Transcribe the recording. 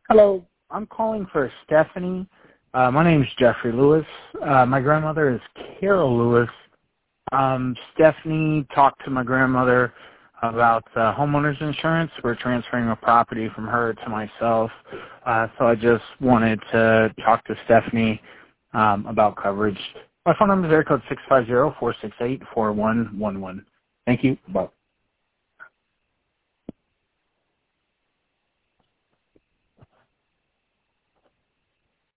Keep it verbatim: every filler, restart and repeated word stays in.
Hello, I'm calling for Stephanie. Uh, my name is Jeffrey Lewis. Uh, my grandmother is Carol Lewis. Um, Stephanie talked to my grandmother about uh, homeowners insurance. We're transferring a property from her to myself. Uh, so I just wanted to talk to Stephanie um, about coverage. My phone number is area code six five zero, four six eight, four one one one. Thank you. Bye.